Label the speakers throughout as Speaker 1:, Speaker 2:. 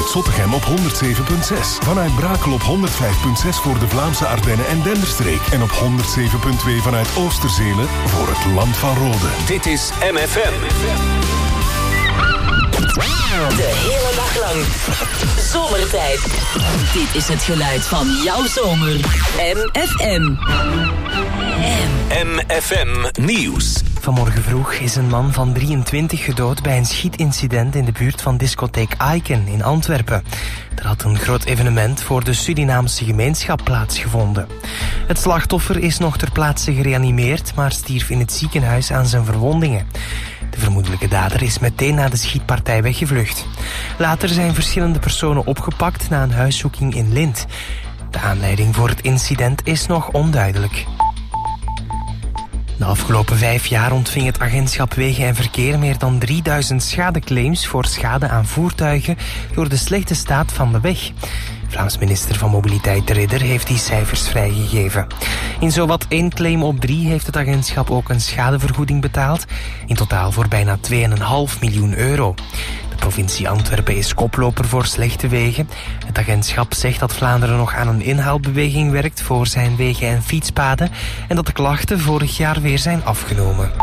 Speaker 1: vanuit Zottegem op 107.6. Vanuit Brakel op 105.6 voor de Vlaamse Ardennen en Denderstreek. En op 107.2 vanuit Oosterzele voor het Land van Rode.
Speaker 2: Dit is MFM.
Speaker 3: De hele dag lang. Zomertijd. Dit is het geluid van jouw zomer. MFM.
Speaker 2: MFM Nieuws.
Speaker 4: Vanmorgen vroeg is een man van 23 gedood bij een schietincident in de buurt van discotheek Aiken in Antwerpen. Er had een groot evenement voor de Surinaamse gemeenschap plaatsgevonden. Het slachtoffer is nog ter plaatse gereanimeerd, maar stierf in het ziekenhuis aan zijn verwondingen. De vermoedelijke dader is meteen na de schietpartij weggevlucht. Later zijn verschillende personen opgepakt na een huiszoeking in Lint. De aanleiding voor het incident is nog onduidelijk. De afgelopen 5 jaar ontving het agentschap Wegen en Verkeer meer dan 3000 schadeclaims voor schade aan voertuigen door de slechte staat van de weg. Vlaams minister van Mobiliteit De Ridder heeft die cijfers vrijgegeven. In zowat 1 claim op 3 heeft het agentschap ook een schadevergoeding betaald, in totaal voor bijna 2,5 miljoen euro. De provincie Antwerpen is koploper voor slechte wegen. Het agentschap zegt dat Vlaanderen nog aan een inhaalbeweging werkt voor zijn wegen en fietspaden en dat de klachten vorig jaar weer zijn afgenomen.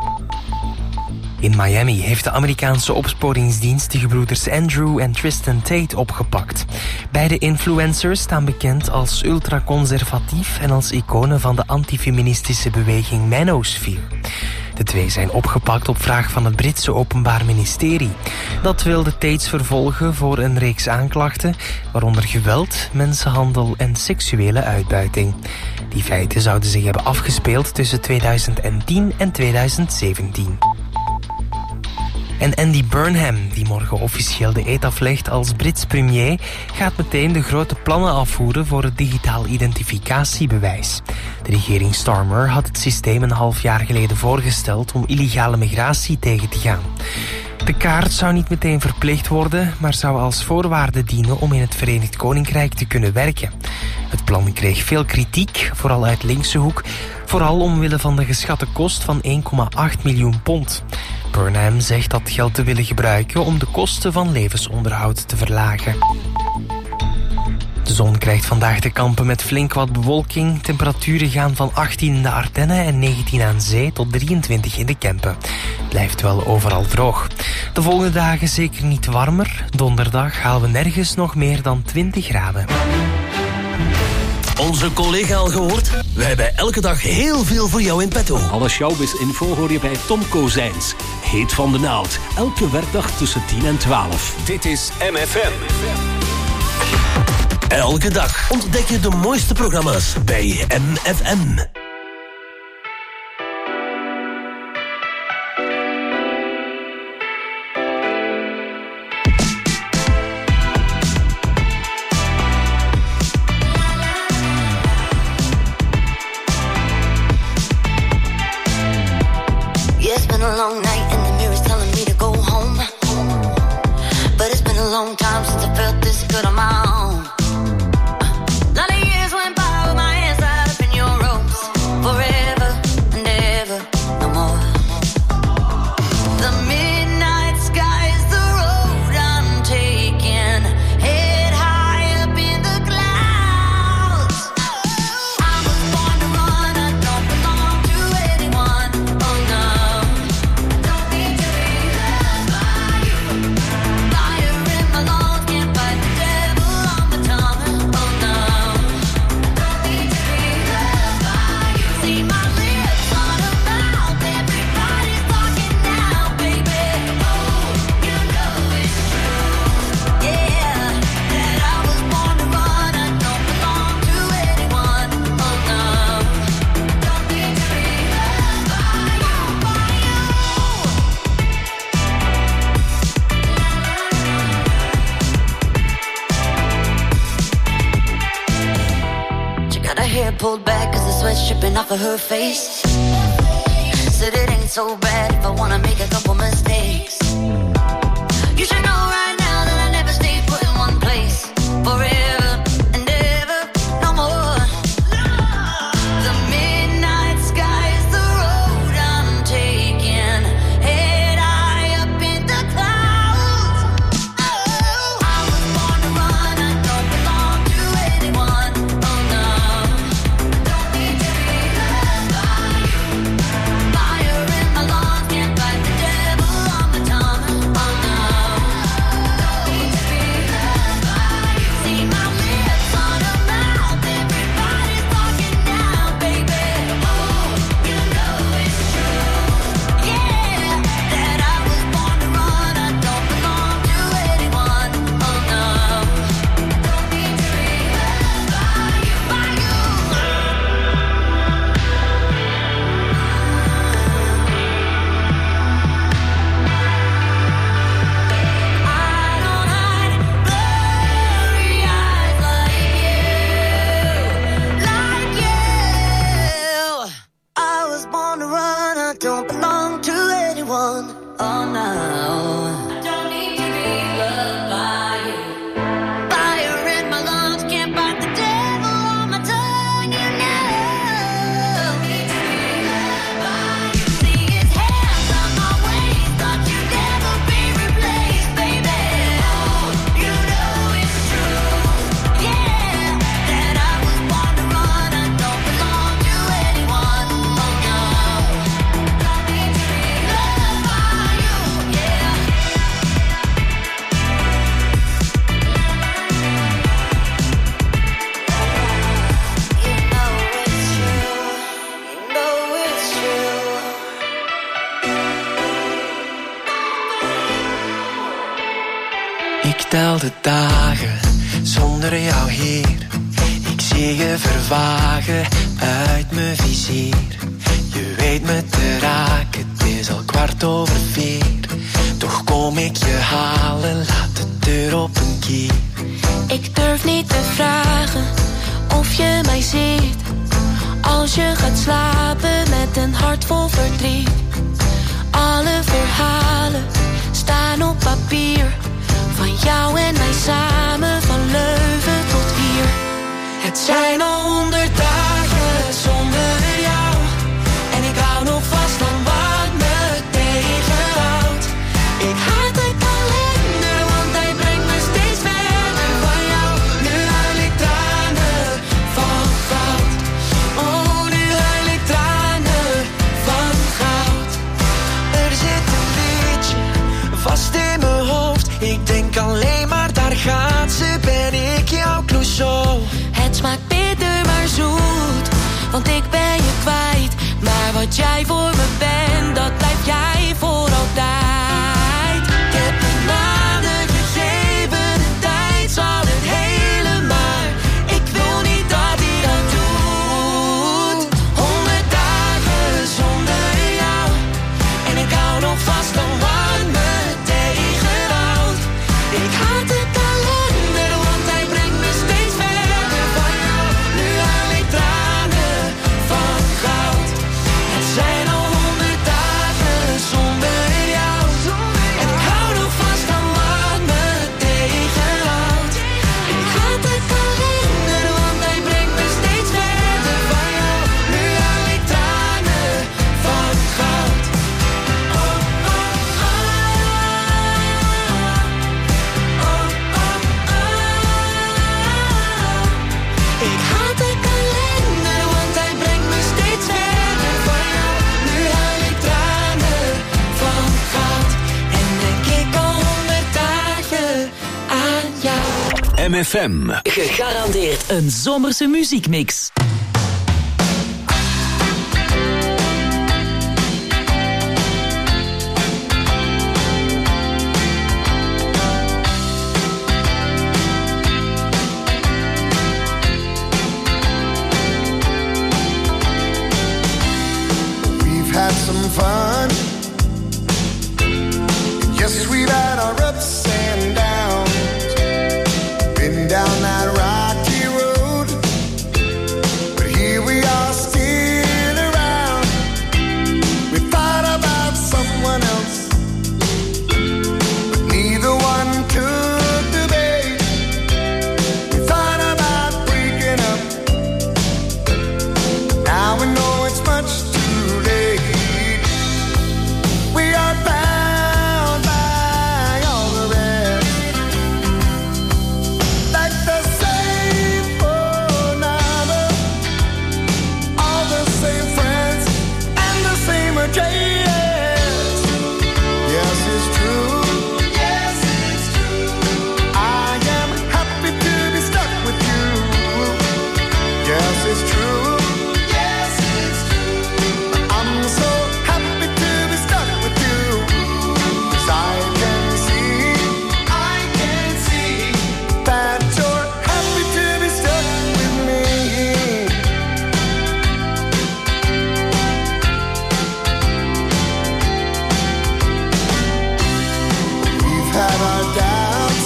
Speaker 4: In Miami heeft de Amerikaanse opsporingsdienst de gebroeders Andrew en Tristan Tate opgepakt. Beide influencers staan bekend als ultraconservatief en als iconen van de antifeministische beweging Manosphere. De twee zijn opgepakt op vraag van het Britse Openbaar Ministerie. Dat wil de Tates vervolgen voor een reeks aanklachten, waaronder geweld, mensenhandel en seksuele uitbuiting. Die feiten zouden zich hebben afgespeeld tussen 2010 en 2017. En Andy Burnham, die morgen officieel de eed aflegt als Brits premier, gaat meteen de grote plannen afvoeren voor het digitaal identificatiebewijs. De regering Starmer had het systeem een half jaar geleden voorgesteld om illegale migratie tegen te gaan. De kaart zou niet meteen verplicht worden, maar zou als voorwaarde dienen om in het Verenigd Koninkrijk te kunnen werken. Het plan kreeg veel kritiek, vooral uit linkse hoek, vooral omwille van de geschatte kost van 1,8 miljoen pond. Burnham zegt dat geld te willen gebruiken om de kosten van levensonderhoud te verlagen. De zon krijgt vandaag te kampen met flink wat bewolking. Temperaturen gaan van 18 in de Ardennen en 19 aan zee tot 23 in de Kempen. Blijft wel overal droog. De volgende dagen zeker niet warmer. Donderdag halen we nergens nog meer dan 20 graden.
Speaker 5: Onze collega al gehoord? Wij hebben elke dag heel veel voor jou in petto.
Speaker 6: Alle showbiz-info hoor je bij Tom Kozijns. Heet van de naald. Elke werkdag tussen 10 en 12.
Speaker 2: Dit is MFM.
Speaker 5: Elke dag ontdek je de mooiste programma's bij MFM.
Speaker 7: A long night and the mirror's telling me to go home, but it's been a long time since I felt this good on my own. Lot of years went by with my hands tied up in your ropes, forever and ever, no more. The midnight sky is the road I'm taking, head high up in the clouds. I was born to run, I don't belong to anyone, oh no. Pulled back as the sweat's dripping off of her face. Said it ain't so bad if I wanna make a couple mistakes. You should know right now that I never stay put in one place forever and ever, no more. The midnight sky is the road I'm taking, head high up in the clouds. Oh, I was born
Speaker 8: Ik tel de dagen zonder jou hier. Ik zie je vervagen uit mijn vizier. Je weet me te raken, het is al 4:15. Toch kom ik je halen, laat de deur op een kier.
Speaker 9: Ik durf niet te vragen of je mij ziet. Als je gaat slapen met een hart vol verdriet. Alle verhalen staan op papier. Van jou en mij samen, van Leuven tot hier. Het zijn al 100 dagen zonder jou. En ik hou nog vast aan wat me tegenhoudt. Ik haat de kalender, want hij brengt me steeds verder van jou. Nu huil ik tranen van goud. Oh, nu huil ik tranen van goud. Er zit een liedje vast in mijn hoofd. Ik denk alleen maar, daar gaat ze, ben ik jouw Clouseau. Het smaakt bitter maar zoet, want ik ben je kwijt. Maar wat jij voor me bent, dat blijf jij voor altijd. Ik heb je naden gegeven, de tijd zal het hele, maar ik wil niet dat hij dat doet. 100 dagen zonder jou, en ik hou nog vast aan wat me tegenhoudt. Ik haat de kalender, want hij brengt me steeds verder van jou. Nu huil ik tranen van goud. Het zijn al 100 dagen zonder jou. En ik hou nog vast aan wat me tegenhoudt. Ik haat de kalender, want hij brengt me steeds verder van jou. Nu huil ik tranen van goud. Oh, oh, oh. Ik haat de kalender, want hij brengt me steeds verder van jou. Nu huil ik tranen van goud. En denk ik al 100 dagen aan jou.
Speaker 2: MFM.
Speaker 3: Gegarandeerd een zomerse muziekmix.
Speaker 10: We've had some fun. Yes, we've had our ups and downs. Been down that rocky road, but here we are still around. We thought about someone else, but neither one took the bait. We thought about breaking up, now we know it's much too late. We are bound by all the rest, like the same phone number, all the same friends, and the same address. Yes, it's true. Yes, it's true. I am happy to be stuck with you. Yes, it's true. Yes, it's true. I'm so happy to be stuck with you. 'Cause I can see that you're happy to be stuck with me. We've had our doubts,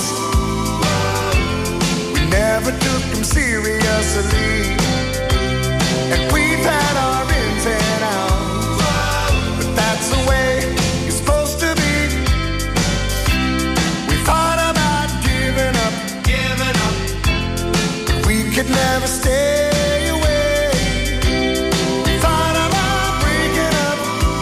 Speaker 10: we never took them seriously. And we've had our ins and outs, but that's the way it's supposed to be. We thought about giving up, but we could never stay away. We thought about breaking up,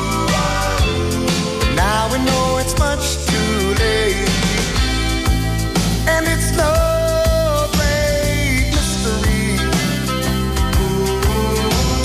Speaker 10: but now we know it's much too late. And it's no great mystery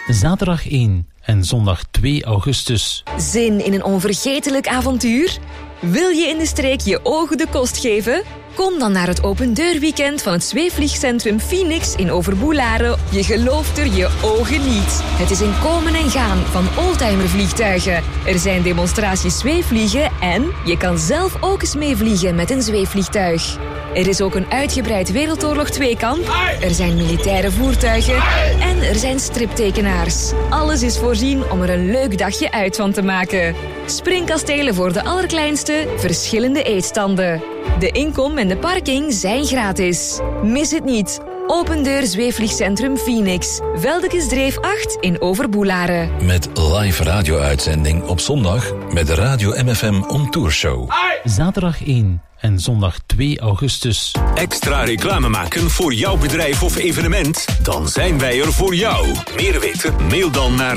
Speaker 11: Zaterdag 1 en zondag 2 augustus.
Speaker 12: Zin in een onvergetelijk avontuur? Wil je in de streek je ogen de kost geven? Kom dan naar het opendeurweekend van het zweefvliegcentrum Phoenix in Overboelaren. Je gelooft er je ogen niet. Het is een komen en gaan van oldtimervliegtuigen. Er zijn demonstraties zweefvliegen en je kan zelf ook eens meevliegen met een zweefvliegtuig. Er is ook een uitgebreid Wereldoorlog 2-kamp. Er zijn militaire voertuigen en er zijn striptekenaars. Alles is voorzien om er een leuk dagje uit van te maken. Springkastelen voor de allerkleinste, verschillende eetstanden. De inkom en de parking zijn gratis. Mis het niet. Opendeur Zweefvliegcentrum Phoenix. Veldekesdreef 8 in Overboelaren.
Speaker 13: Met live radio-uitzending op zondag met de Radio MFM On Tour Show.
Speaker 11: Zaterdag 1 en zondag 2 augustus.
Speaker 2: Extra reclame maken voor jouw bedrijf of evenement? Dan zijn wij er voor jou. Meer weten? Mail dan naar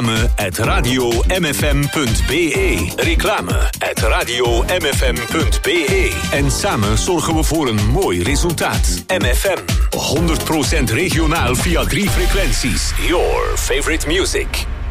Speaker 2: reclame@radiomfm.be. Reclame@radiomfm.be. En samen zorgen we voor een mooi resultaat. MFM. 100% regionaal via 3 frequenties. Your favorite music.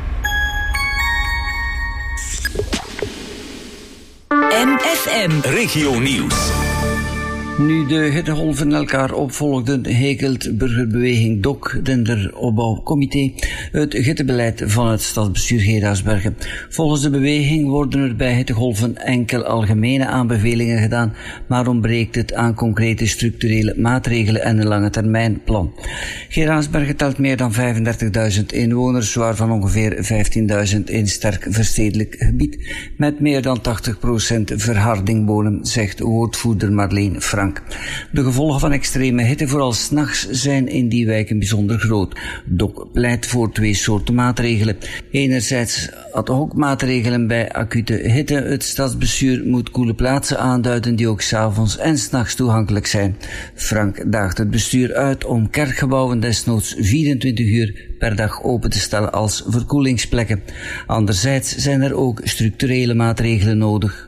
Speaker 3: MFM.
Speaker 2: Regio Nieuws.
Speaker 14: Nu de hittegolven elkaar opvolgden, hekelt burgerbeweging DOC, Denderopbouwcomité, het hittebeleid van het stadsbestuur Geraardsbergen. Volgens de beweging worden er bij hittegolven enkel algemene aanbevelingen gedaan, maar ontbreekt het aan concrete structurele maatregelen en een lange termijn plan. Geraardsbergen telt meer dan 35.000 inwoners, waarvan ongeveer 15.000 in sterk verstedelijk gebied, met meer dan 80% verharding wonen, zegt woordvoerder Marleen Frank. De gevolgen van extreme hitte, vooral 's nachts, zijn in die wijken bijzonder groot. DOC pleit voor 2 soorten maatregelen. Enerzijds ad hoc maatregelen bij acute hitte. Het stadsbestuur moet koele plaatsen aanduiden die ook 's avonds en 's nachts toegankelijk zijn. Frank daagt het bestuur uit om kerkgebouwen desnoods 24 uur per dag open te stellen als verkoelingsplekken. Anderzijds zijn er ook structurele maatregelen nodig.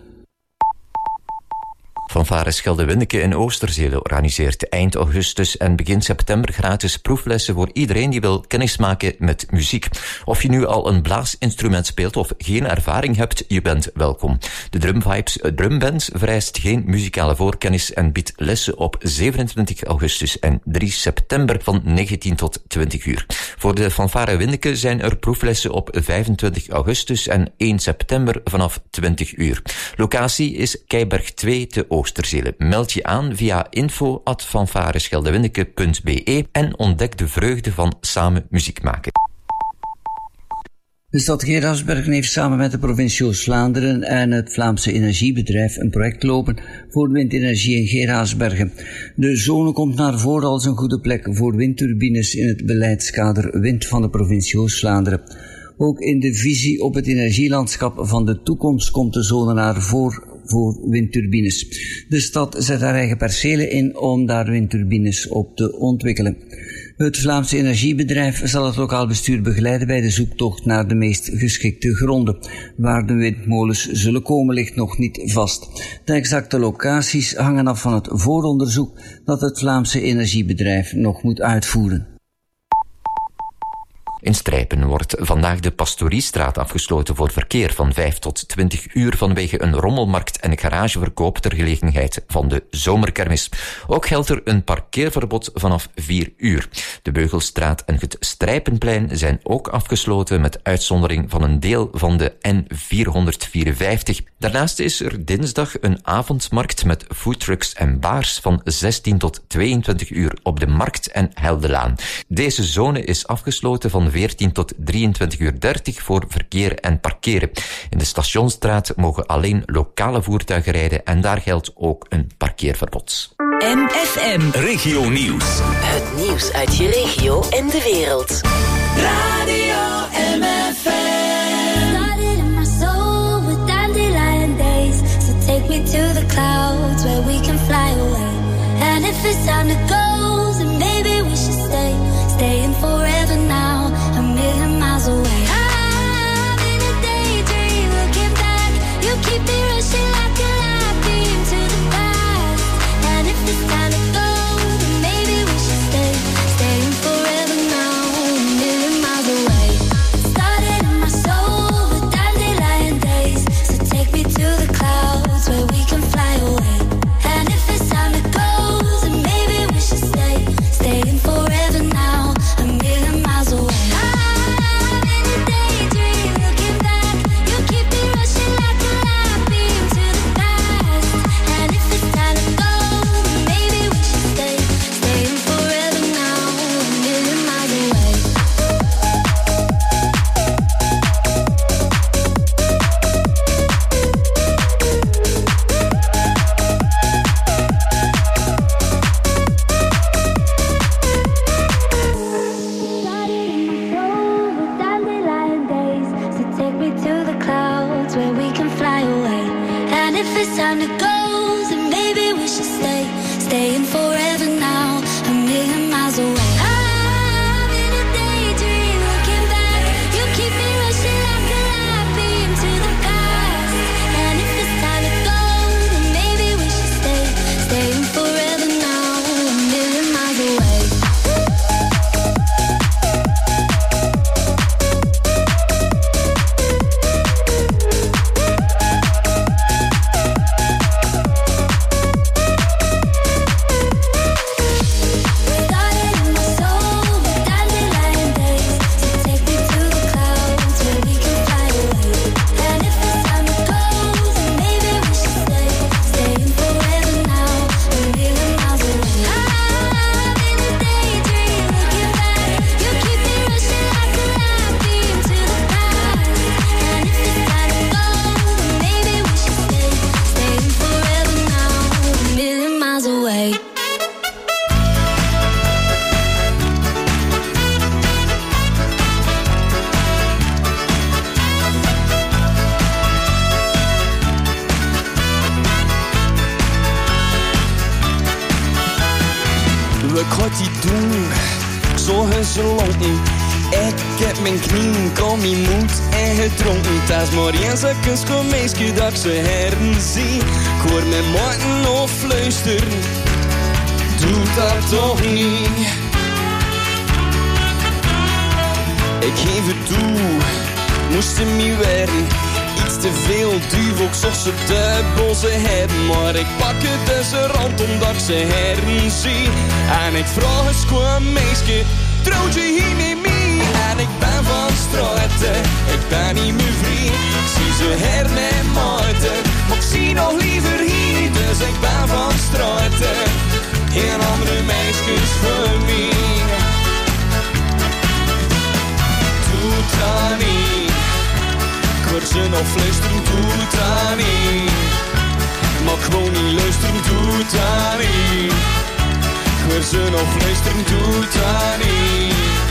Speaker 15: Fanfare Schelde-Windeke in Oosterzele organiseert eind augustus en begin september gratis proeflessen voor iedereen die wil kennismaken met muziek. Of je nu al een blaasinstrument speelt of geen ervaring hebt, je bent welkom. De Drumvibes Drumband vereist geen muzikale voorkennis en biedt lessen op 27 augustus en 3 september van 19 tot 20 uur. Voor de Fanfare Windeke zijn er proeflessen op 25 augustus en 1 september vanaf 20 uur. Locatie is Keiberg 2 te Oosterzele. Meld je aan via info@fanfarescheldewindeke.be en ontdek de vreugde van samen muziek maken.
Speaker 14: De stad Geraardsbergen heeft samen met de provincie Oost-Vlaanderen en het Vlaamse energiebedrijf een project lopen voor windenergie in Geraardsbergen. De zone komt naar voren als een goede plek voor windturbines in het beleidskader Wind van de provincie Oost-Vlaanderen. Ook in de visie op het energielandschap van de toekomst komt de zone naar voren voor windturbines. De stad zet haar eigen percelen in om daar windturbines op te ontwikkelen. Het Vlaamse energiebedrijf zal het lokaal bestuur begeleiden bij de zoektocht naar de meest geschikte gronden. Waar de windmolens zullen komen ligt nog niet vast. De exacte locaties hangen af van het vooronderzoek dat het Vlaamse energiebedrijf nog moet uitvoeren.
Speaker 15: In Strijpen wordt vandaag de Pastoriestraat afgesloten voor verkeer van 5 tot 20 uur vanwege een rommelmarkt en garageverkoop ter gelegenheid van de zomerkermis. Ook geldt er een parkeerverbod vanaf 4 uur. De Beugelstraat en het Strijpenplein zijn ook afgesloten met uitzondering van een deel van de N454. Daarnaast is er dinsdag een avondmarkt met foodtrucks en baars van 16 tot 22 uur op de Markt en Heldelaan. Deze zone is afgesloten van 14 tot 23:30 uur voor verkeer en parkeren. In de Stationsstraat mogen alleen lokale voertuigen rijden en daar geldt ook een parkeerverbod.
Speaker 3: MFM.
Speaker 2: Regio Nieuws.
Speaker 3: Het nieuws uit je regio en de wereld.
Speaker 10: Radio MFM.
Speaker 9: Started in my soul with dandelion days. So take me to the clouds where we can fly away. And if it's time to go, then maybe we should stay. Staying forever now, a million miles away. I'm in a daydream, looking back. You keep me rushing like a light beam to the past. And if it's time to go, then maybe we should stay. Staying forever now, a million miles away.
Speaker 16: zo gezonken. Ik heb mijn knieën, kom mijn moed en gedronken. Het is maar eens een kunstkomeesje dat ik ze herzie. Ik hoor mijn maten of fluisteren, doe dat toch niet. Ik geef het toe, moesten niet werken. Iets te veel duw, ik zocht ze dubbel ze hebben. Maar ik pak het tussen rand omdat ik ze herzie. En ik vraag eens gewoon meisje, trouwt je hier met mij? En ik ben van straten, ik ben niet meer vrij. Ik zie ze her met maten, maar ik zie nog liever hier. Dus ik ben van straten, geen andere meisjes voor mij. Doe dat niet, ik hoor ze nog fluisteren, doe dat niet. Maar ik wil niet luisteren, doe dat niet. Ik hoor ze nog fluisteren, doe dat niet.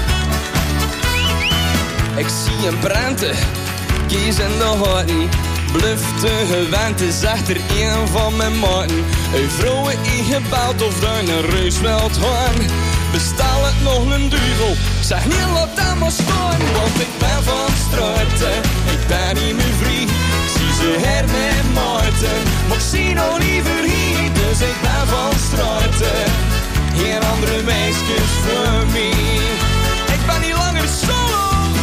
Speaker 16: Ik zie een brandte, kies in de houten. Blufte gewend is achter een van mijn maten. Een vrouw ingebouwd of daar een reus wilt gaan. Bestel het nog een duivel, zeg niet laat dat maar staan. Want ik ben van straten, ik ben niet meer vrij. Ik zie ze her met maten, maar ik zie nog liever hier. Dus ik ben van straten, geen andere meisjes voor mij. Ik ben niet langer solo.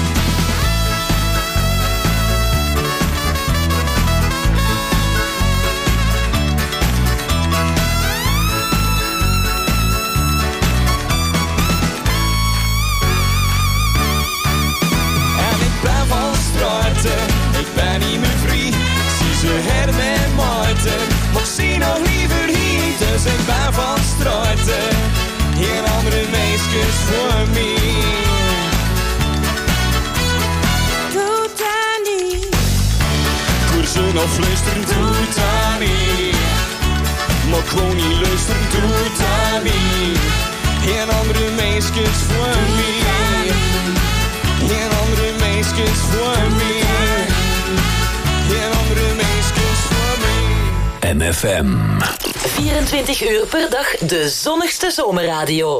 Speaker 16: Ik ben niet meer vrij, ik zie ze her met maten, maar ik zie nog liever hier. Dus ik ben van straten, geen andere meisjes voor mij. Doe dat niet, ik hoor ze nog fluisteren, doe dat niet. Maar ik wil niet luisteren, doe dat niet. Geen andere meisjes voor mij. Geen andere meisjes voor mij. Geen andere meisjes voor mij.
Speaker 2: MFM.
Speaker 3: 24 uur per dag de zonnigste zomerradio.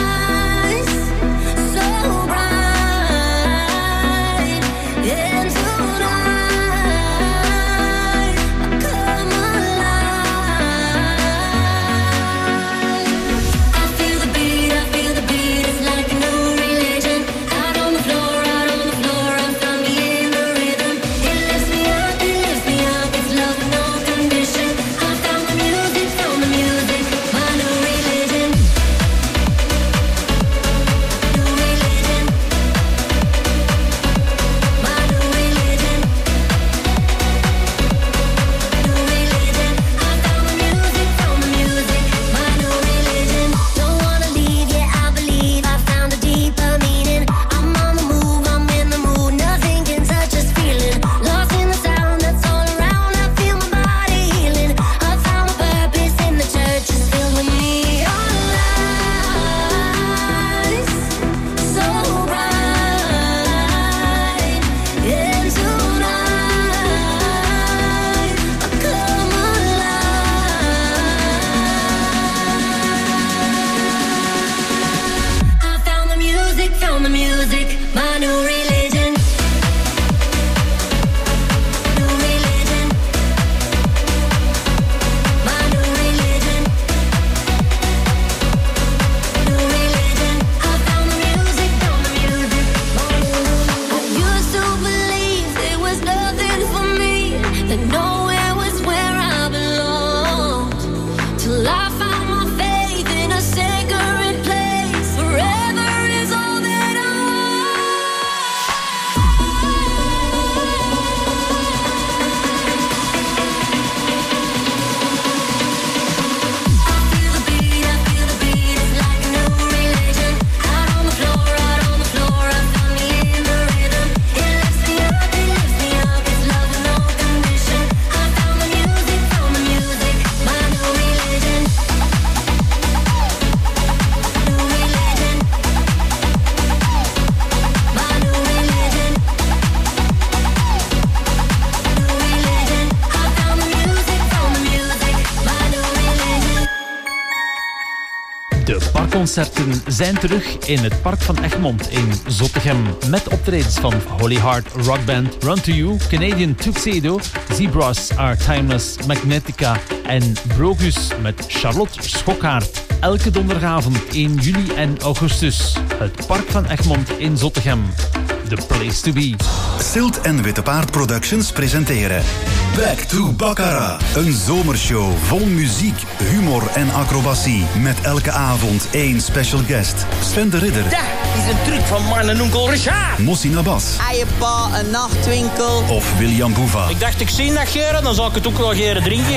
Speaker 9: Into
Speaker 11: concerten zijn terug in het Park van Egmond in Zottegem. Met optredens van Holy Heart Rock Band, Run To You, Canadian Tuxedo, Zebras Are Timeless, Magnetica en Brogus met Charlotte Schokkaert. Elke donderdagavond in juli en augustus. Het Park van Egmond in Zottegem. The place to be.
Speaker 17: Silt en Witte Paard Productions presenteren Back to Baccarat. Een zomershow vol muziek, humor en acrobatie. Met elke avond één special guest. Sven de Ridder.
Speaker 18: Dat is een truc van mijn onkel Richard.
Speaker 17: Mossi Nabas.
Speaker 18: Eiepa, een nachtwinkel.
Speaker 17: Of William Boeva.
Speaker 18: Ik dacht, ik zie dat geren, dan zal ik het ook wel geren drinken.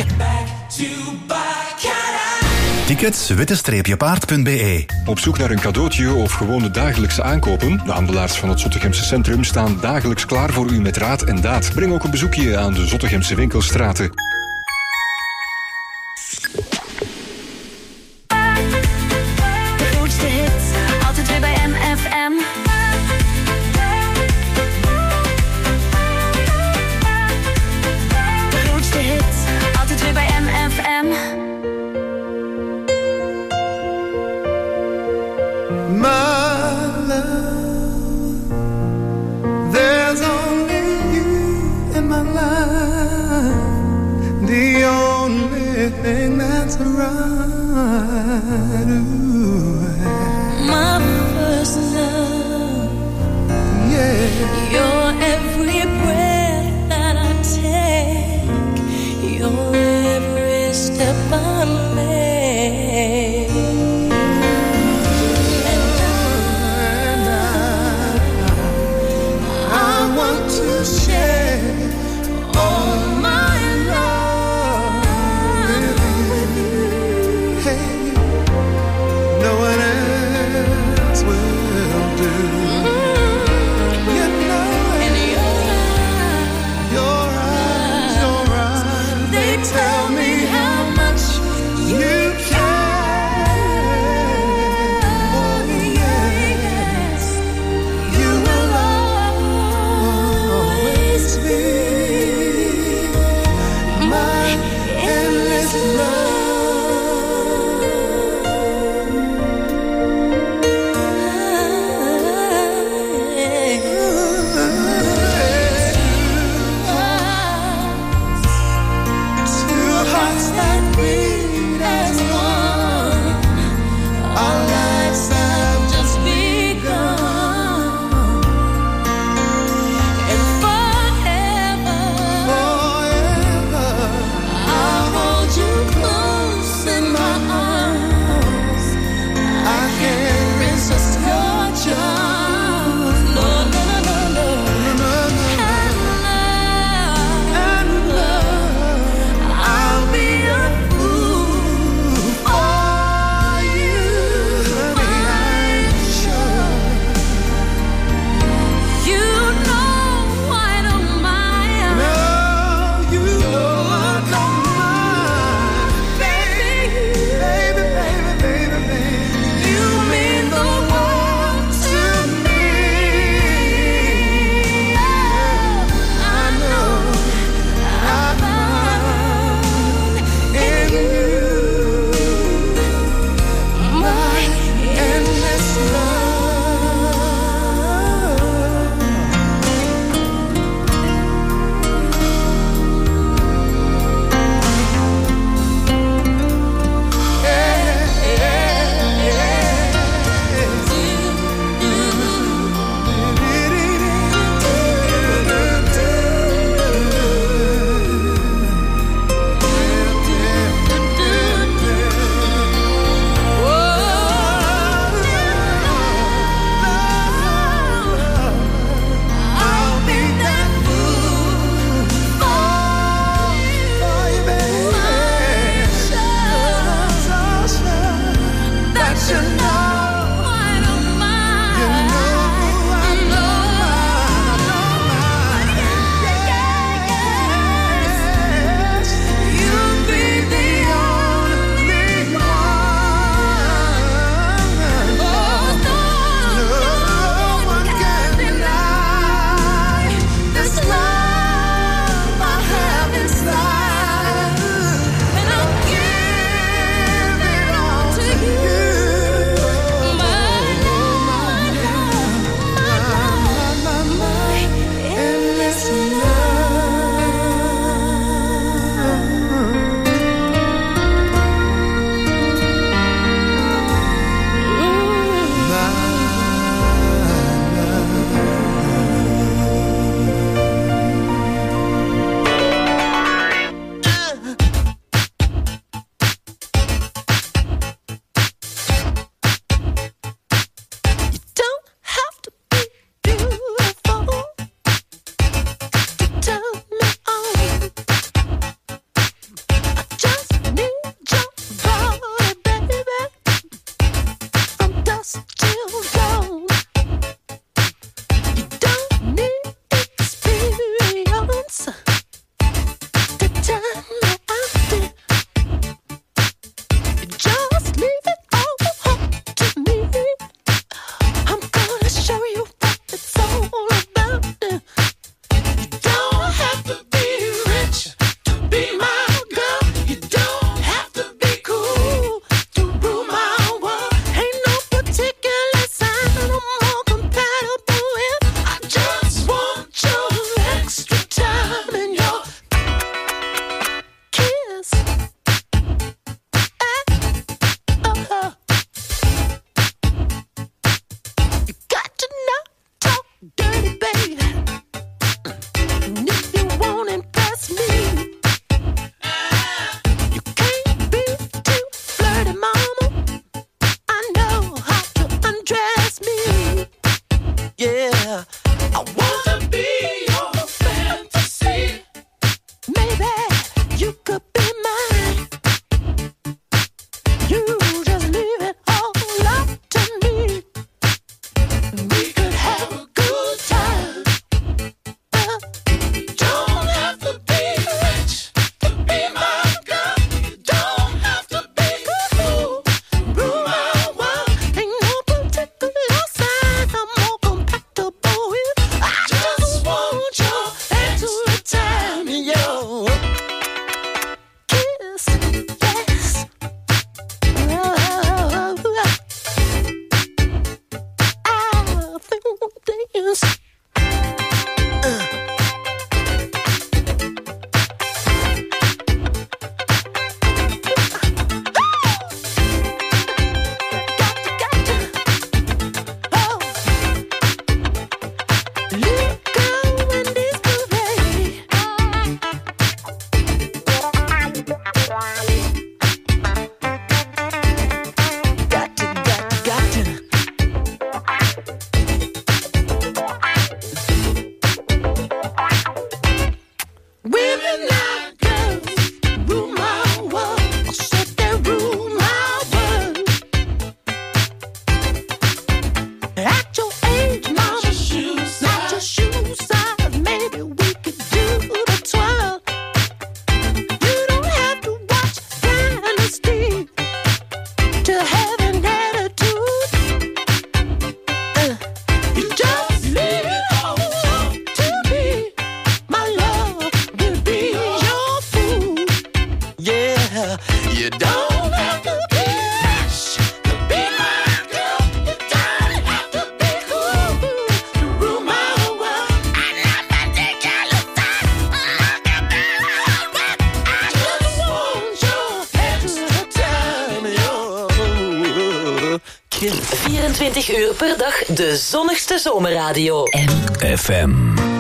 Speaker 17: Tickets witte-paard.be.
Speaker 19: Op zoek naar een cadeautje of gewoon de dagelijkse aankopen? De handelaars van het Zottegemse centrum staan dagelijks klaar voor u met raad en daad. Breng ook een bezoekje aan de Zottegemse winkelstraten.
Speaker 9: De grootste hits, altijd weer bij MFM. De grootste hits, altijd weer bij MFM.
Speaker 10: My love, there's only you in my life, the only thing that's right. Ooh.
Speaker 9: My first love,
Speaker 10: yeah.
Speaker 9: You're every breath that I take, you're every step I make.
Speaker 10: To share all my love with you. Hey, no one else will do. You know it.
Speaker 3: 24 uur per dag de zonnigste zomerradio.
Speaker 2: FM.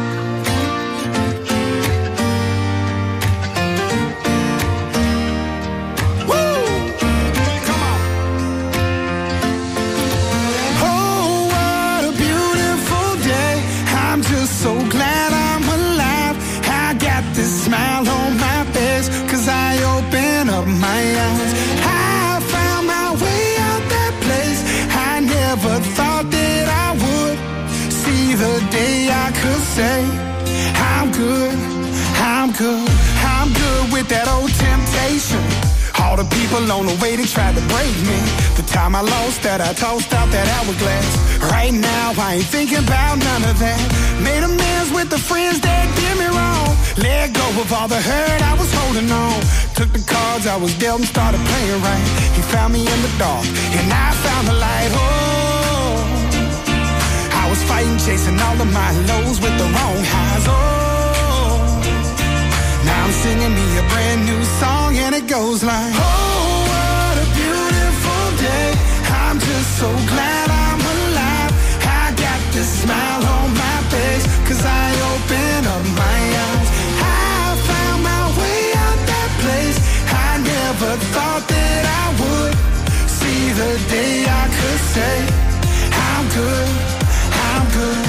Speaker 10: So glad I'm alive. I got this smile on my face, 'cause I open up my eyes. I found my way out that place. I never thought that I would see the day I could say I'm good, I'm good, I'm good with that old temptation. All the people on the way, they tried to break me. The time I lost that, I tossed out that hourglass. Right now, I ain't thinking about none of that. Made amends with the friends that did me wrong. Let go of all the hurt I was holding on. Took the cards I was dealt and started playing right. He found me in the dark, and I found the light. Oh, I was fighting, chasing all of my lows with the wrong highs. Oh, now I'm singing me a brand new song, and it goes like, oh, what a beautiful day. I'm just so glad I'm alive. I got this smile on my face, 'cause I open up my eyes. I found my way out that place. I never thought that I would see the day I could say I'm good, I'm good.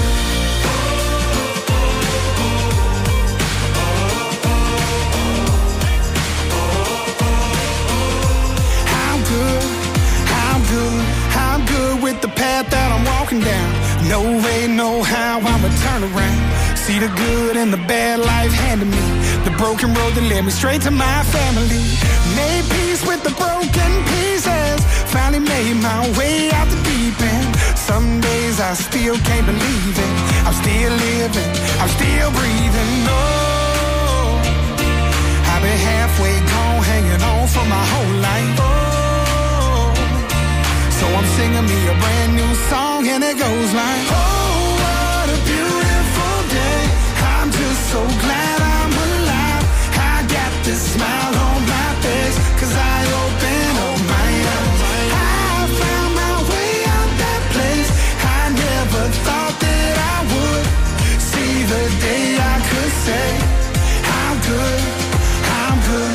Speaker 10: I'm good with the path that I'm walking down. No way, no how, I'ma turn around. See the good and the bad life handed me. The broken road that led me straight to my family. Made peace with the broken pieces. Finally made my way out the deep end. Some days I still can't believe it. I'm still living, I'm still breathing. No, I've been halfway gone, hanging on for my whole life. So I'm singing me a brand new song, and it goes like, oh, what a beautiful day. I'm just so glad I'm alive. I got this smile on my face, 'cause I open up my eyes. I found my way out that place. I never thought that I would see the day I could say I'm good, I'm good.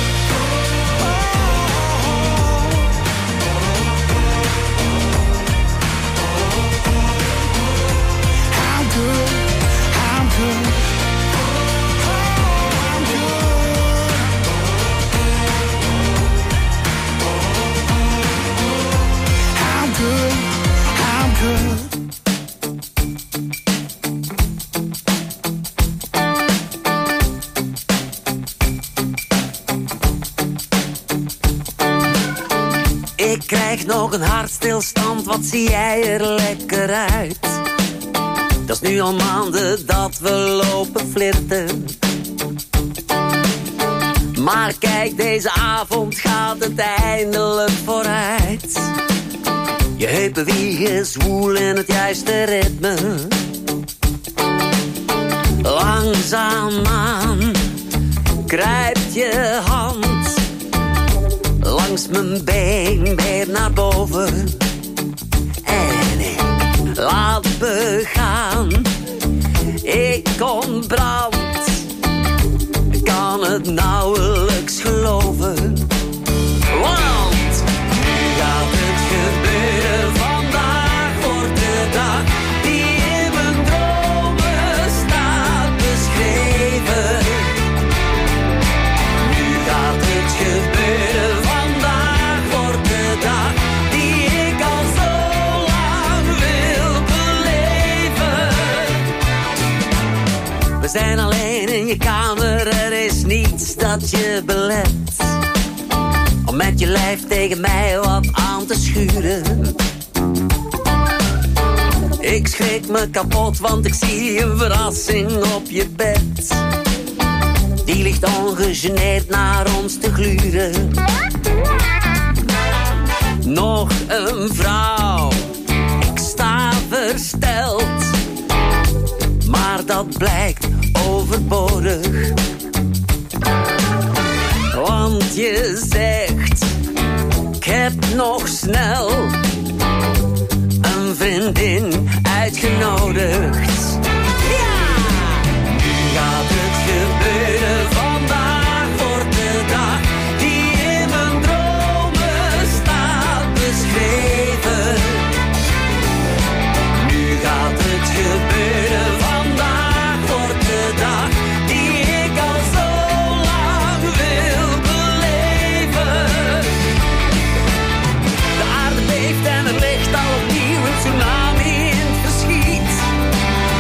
Speaker 20: Ik krijg nog een hartstilstand, wat zie jij er lekker uit. Dat is nu al maanden dat we lopen flirten. Maar kijk, deze avond gaat het eindelijk vooruit. Je heupen wiegen zwoel in het juiste ritme. Langzaamaan kruipt je hand langs mijn been weer naar boven. En ik laat begaan. Ik ontbrand, ik kan het nauwelijks geloven. Want nu gaat het gebeuren. Vandaag wordt de dag die in mijn dromen staat beschreven. Nu gaat het gebeuren. Vandaag wordt de dag die ik al zo lang wil beleven. We zijn alleen in je kamer, er is niets dat je belet om met je lijf tegen mij wat aan te schuren. Ik schrik me kapot, want ik zie een verrassing op je bed. Die ligt ongegeneerd naar ons te gluren. Nog een vrouw, ik sta versteld. Maar dat blijkt overbodig. Want je zegt, ik heb nog snel uitgenodigd. Ja! Nu gaat het gebeuren, vandaag wordt de dag die in mijn dromen staat beschreven. Nu gaat het gebeuren, vandaag wordt de dag die ik al zo lang wil beleven. De aarde beeft en er ligt al opnieuw een tsunami in het verschiet.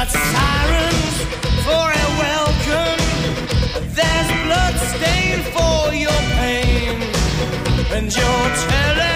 Speaker 10: got sirens for a welcome. There's blood stain for your pain, and you're telling